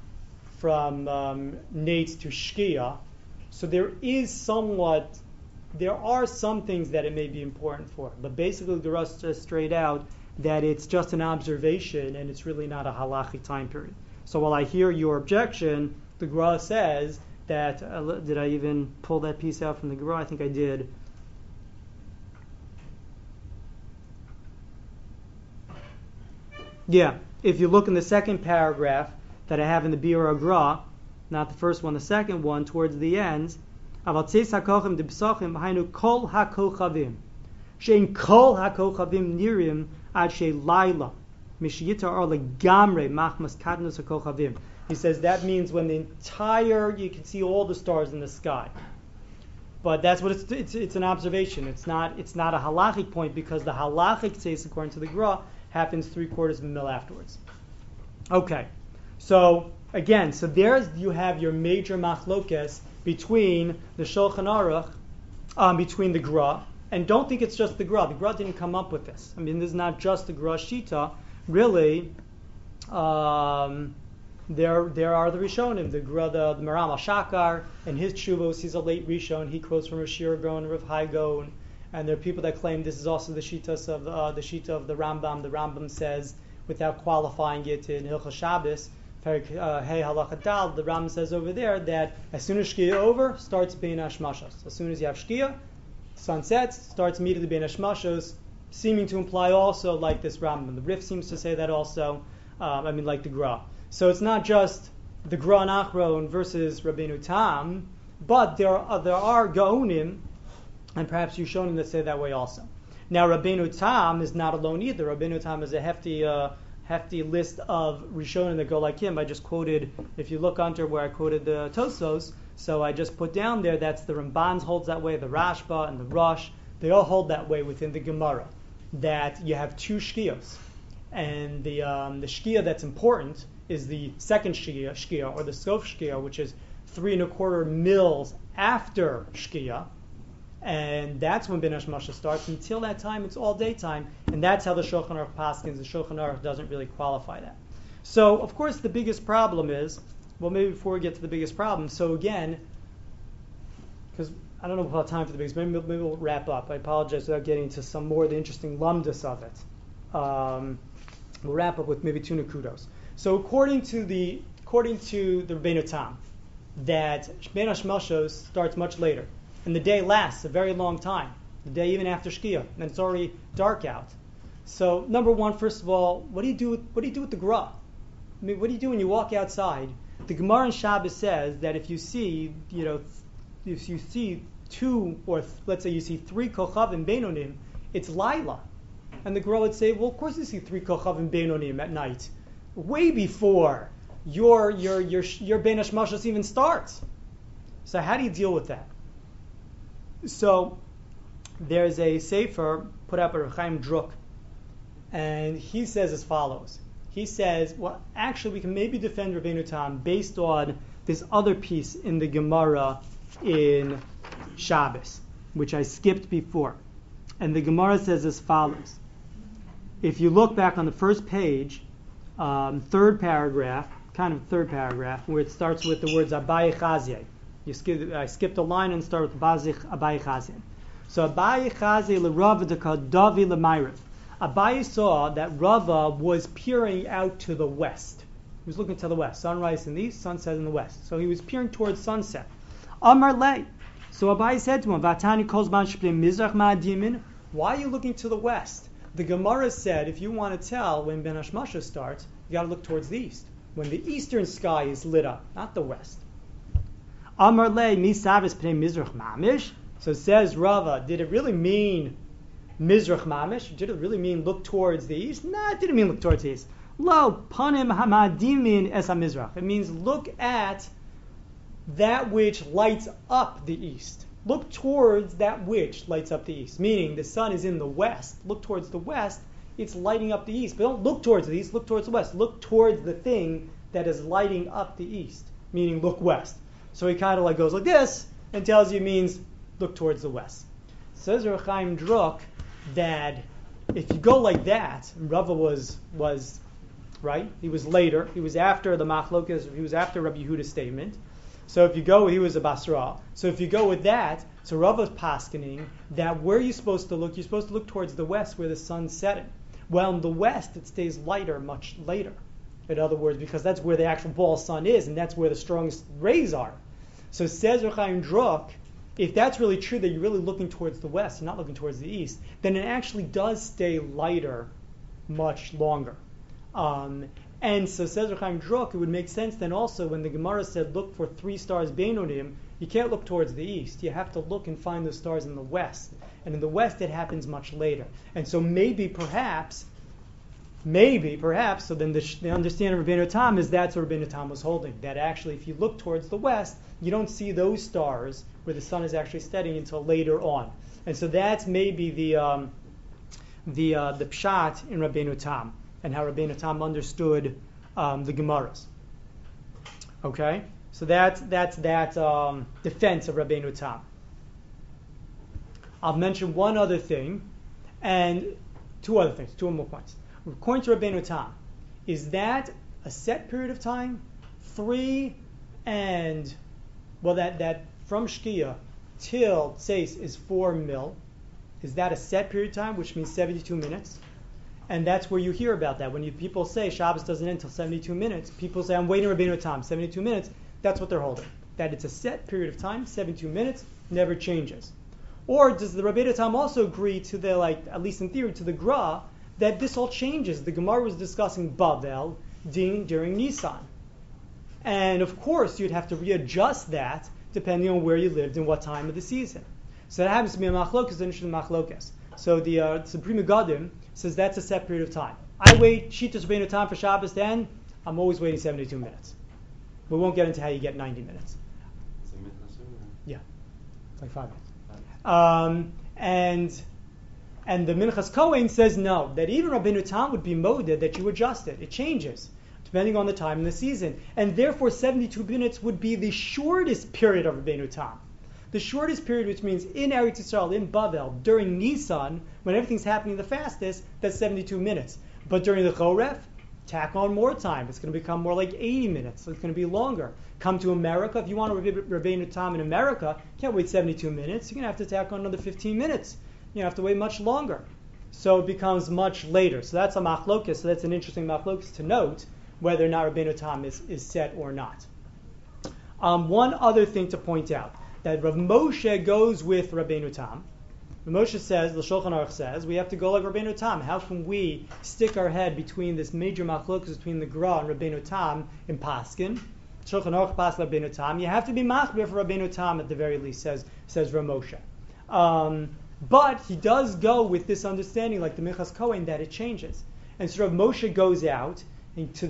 Nates to Shkia? So there are some things that it may be important for, but basically the Ras says straight out that it's just an observation and it's really not a halachic time period. So while I hear your objection, the Gra says that, did I even pull that piece out from the Gra? I think I did. Yeah, if you look in the second paragraph that I have in the Biur Gra, not the first one, the second one, towards the end, Aval tzeis hakochim de b'sachim hainu kol hakochavim shein kol hakochavim nirim ad she laila mishiyitar or legamre machmas kadnus hakochavim. He says that means when the entire, you can see all the stars in the sky. But that's what it's an observation. It's not a halachic point because the halachic tzeis, according to the Gra, happens 3/4 of a mil afterwards. Okay, so again, you have your major machlokes between the Shulchan Aruch, between the Gra, and don't think it's just the Gra. The Gra didn't come up with this. This is not just the Gra Shita. Really, there are the Rishonim. The Gra, the Maram Al-Shakar, and his Tshuvos, he's a late Rishon. He quotes from Rav Shira Gaon, Rav Hai Gaon, and there are people that claim this is also the Shita of the Rambam. The Rambam says, without qualifying it in Hilchos Shabbos, Hey Halacha Dal, the Rambam says over there that as soon as Shkia over, starts Bein Hashmashos. As soon as you have Shkia, sun sets, starts immediately Bein Hashmashos, seeming to imply also like this Rambam. The Rif seems to say that also, like the Gra. So it's not just the Gra and Achron versus Rabbeinu Tam, but there are Gaonim, and perhaps Rishonim that say that way also. Now Rabbeinu Tam is not alone either. Rabbeinu Tam is a hefty list of Rishonim that go like him. I just quoted, if you look under where I quoted the Tosos, so I just put down there, that's the Ramban's holds that way, the Rashba and the Rosh, they all hold that way within the Gemara, that you have two Shkios. And the Shkia that's important is the second Shkia, or the Sof Shkia, which is 3 1/4 mils after Shkia, And that's when Ben Hashmasha starts. Until that time, it's all daytime, and that's how the Shulchan Aruch paskins. The Shulchan Aruch doesn't really qualify that. So, of course, the biggest problem is, well, maybe before we get to the biggest problem, so again, because I don't know if we'll have time for the biggest, maybe we'll wrap up. I apologize without getting into some more of the interesting lumdus of it. We'll wrap up with maybe 2 nakudos. So according to the Rabbeinu Tam, that Ben Hashmasha starts much later, and the day lasts a very long time. The day even after Shkia, and it's already dark out. So number one, first of all, what do you do with the Gra? I mean, what do you do when you walk outside? The Gemara in Shabbos says that if you see 2, or let's say you see 3 kochavim beinonim, it's Laila. And the Gra would say, well, of course you see 3 kochavim beinonim at night, way before your Ben Hashmashos even starts. So how do you deal with that? So there's a sefer put out by Reb Chaim Druk, and he says as follows. He says, well, actually we can maybe defend Rabbeinu Tam based on this other piece in the Gemara in Shabbos, which I skipped before. And the Gemara says as follows. If you look back on the first page, third paragraph, where it starts with the words Abaye Chazye. I skipped a line and start with Abaye Chazye. So Abaye Chazye l'Rava dekad Davi l'Mayrav. Abaye saw that Rava was peering out to the west. He was looking to the west. Sunrise in the east, sunset in the west. So he was peering towards sunset. Amar lei. So Abaye said to him, Vatani kozman shpnei mizrach ma'adimin. Why are you looking to the west? The Gemara said if you want to tell when Ben Hashmasha starts, you got to look towards the east. When the eastern sky is lit up, not the west. Amar lei misavis pnei mizrach mamish. So says Rava, did it really mean Mizrach Mamish? Did it really mean look towards the east? No, it didn't mean look towards the east. Lo panim hamadimin es hamizrach. It means look at that which lights up the east. Look towards that which lights up the east. Meaning the sun is in the west. Look towards the west. It's lighting up the east. But don't look towards the east. Look towards the west. Look towards the thing that is lighting up the east. Meaning look west. So he kind of like goes like this and tells you means look towards the west. Says Reb Chaim Druk that if you go like that, Rava was right. He was later. He was after the Machlokas. He was after Rabbi Yehuda's statement. So if you go, he was a Basra. So if you go with that, so Rava's paskening that where you're supposed to look towards the west where the sun's setting. Well, in the west it stays lighter much later. In other words, because that's where the actual ball sun is, and that's where the strongest rays are. So says Reb Chaim Druk, if that's really true that you're really looking towards the west and not looking towards the east, then it actually does stay lighter much longer. And so says Reb Chaim Druk, it would make sense then also when the Gemara said look for 3 stars Beinonim, you can't look towards the east. You have to look and find those stars in the west. And in the west it happens much later. And so maybe perhaps, so then the understanding of Rabbeinu Tam is that's what Rabbeinu Tam was holding. That actually if you look towards the west, you don't see those stars where the sun is actually setting until later on. And so that's maybe the pshat in Rabbeinu Tam and how Rabbeinu Tam understood the Gemaras. Okay? So that's that defense of Rabbeinu Tam. I'll mention one other thing and 2 other things, 2 more points. According to Rabbeinu Tam, is that a set period of time? 3 and, well, that from Shkia till Tzeis is 4 mil. Is that a set period of time, which means 72 minutes? And that's where you hear about that. When people say Shabbos doesn't end until 72 minutes, people say, I'm waiting Rabbeinu Tam, 72 minutes. That's what they're holding. That it's a set period of time, 72 minutes, never changes. Or does the Rabbeinu Tam also agree to the, at least in theory, to the Gra, that this all changes? The Gemara was discussing Bavel during Nisan. And of course, you'd have to readjust that depending on where you lived and what time of the season. So that happens to be a machlokas, an interesting machlokas. So the Supreme Gadim says that's a set period of time. I wait Shitas Rabbeinu Tam for Shabbos, then I'm always waiting 72 minutes. We won't get into how you get 90 minutes. It's a minchas or? Yeah, it's like 5 minutes. And the Minchas Kohen says no, that even Rabbeinu Tam would be moded that you adjust it. It changes depending on the time in the season. And therefore 72 minutes would be the shortest period of Rabbeinu Tam. The shortest period, which means in Eretz Yisrael, in Bavel, during Nisan, when everything's happening the fastest, that's 72 minutes. But during the Choref, tack on more time. It's going to become more like 80 minutes. So it's going to be longer. Come to America. If you want to Rabbeinu Tam in America, you can't wait 72 minutes. You're going to have to tack on another 15 minutes. You have to wait much longer. So it becomes much later. So that's a machlokes. So that's an interesting machlokes to note whether or not Rabbeinu Tam is set or not. One other thing to point out, that Rav Moshe goes with Rabbeinu Tam. Rav Moshe says, the Shulchan Aruch says, we have to go like Rabbeinu Tam. How can we stick our head between this major machlokes between the Gra and Rabbeinu Tam in Paskin? Shulchan Aruch pas Rabbeinu Tam. You have to be machmir for Rabbeinu Tam at the very least, says Rav Moshe. But he does go with this understanding, like the Minchas Kohen, that it changes. And so Rav Moshe goes out into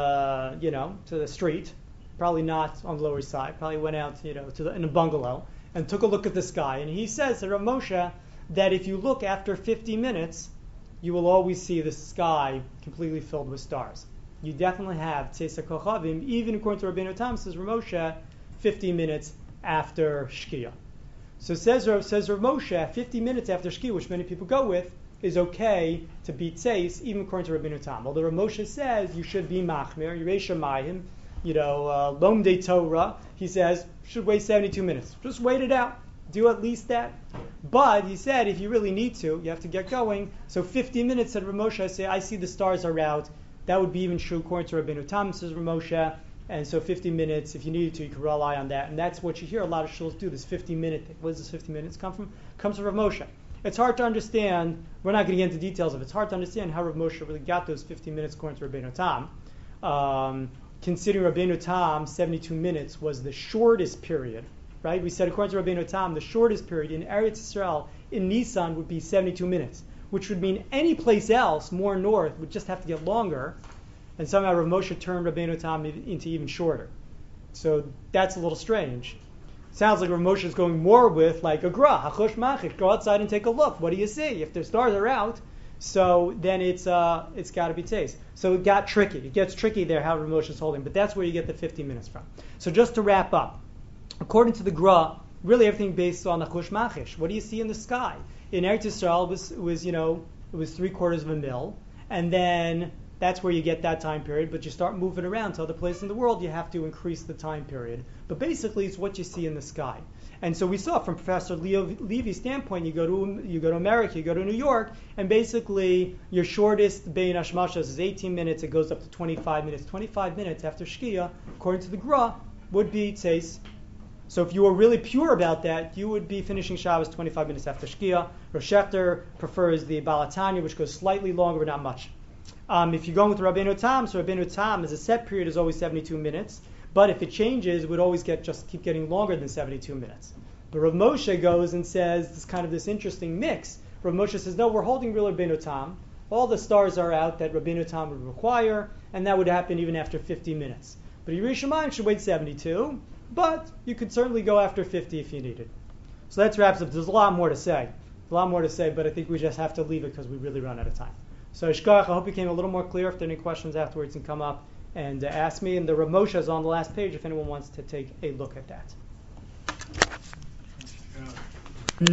the street, probably not on the Lower East Side, probably went out, in a bungalow and took a look at the sky. And he says to Rav Moshe that if you look after 50 minutes, you will always see the sky completely filled with stars. You definitely have Tzeis HaKochavim, even according to Rabbeinu Tam, says Rav Moshe, 50 minutes after Shkia. So says Rav Moshe, 50 minutes after Shkia, which many people go with, is okay to beat Tzeis, even according to Rabbeinu Tam. Although Rav Moshe says you should be Machmir, Yirei Shamayim, Lomdei Torah, he says, should wait 72 minutes. Just wait it out. Do at least that. But he said, if you really need to, you have to get going. So 50 minutes, said Rav Moshe, I say, I see the stars are out. That would be even true according to Rabbeinu Tam, says Rav Moshe. And so 50 minutes, if you needed to, you could rely on that. And that's what you hear a lot of shuls do, this 50-minute thing. What does this 50 minutes come from? It comes from Rav Moshe. It's hard to understand, we're not going to get into details of it, it's hard to understand how Rav Moshe really got those 50 minutes according to Rabbeinu Tam. Considering Rabbeinu Tam, 72 minutes was the shortest period, right? We said according to Rabbeinu Tam, the shortest period in Eretz Yisrael in Nisan would be 72 minutes, which would mean any place else more north would just have to get longer. And somehow Rav Moshe turned Rabbeinu Tam into even shorter. So that's a little strange. Sounds like Rav Moshe is going more with like a gra, hachosh machish, go outside and take a look. What do you see? If the stars are out, so then it's got to be taste. So it got tricky. It gets tricky there how Rav Moshe is holding, but that's where you get the 50 minutes from. So just to wrap up, according to the gra, really everything based on hachosh machish. What do you see in the sky? In Eretz Yisrael it was 3/4 of a mil, and then that's where you get that time period, but you start moving around to other places in the world, you have to increase the time period. But basically, it's what you see in the sky. And so we saw from Professor Levy's standpoint, you go to America, you go to New York, and basically your shortest Bein Hashmashas is 18 minutes, it goes up to 25 minutes. 25 minutes after Shkia, according to the Gra, would be Tzeis. So if you were really pure about that, you would be finishing Shabbos 25 minutes after Shkia. Rosh Shechter prefers the Balatanya, which goes slightly longer, but not much. If you're going with Rabbeinu Tam, so Rabbeinu Tam is a set period is always 72 minutes, but if it changes, it would always keep getting longer than 72 minutes. But Rav Moshe goes and says this interesting mix. Rav Moshe says, no, we're holding real Rabbeinu Tam. All the stars are out that Rabbeinu Tam would require, and that would happen even after 50 minutes. But Yirei Shamayim should wait 72, but you could certainly go after 50 if you needed. So that wraps up. There's a lot more to say. But I think we just have to leave it because we really run out of time. So Shkach, I hope it became a little more clear. If there are any questions afterwards, you can come up and ask me. And the Rav Moshe is on the last page if anyone wants to take a look at that.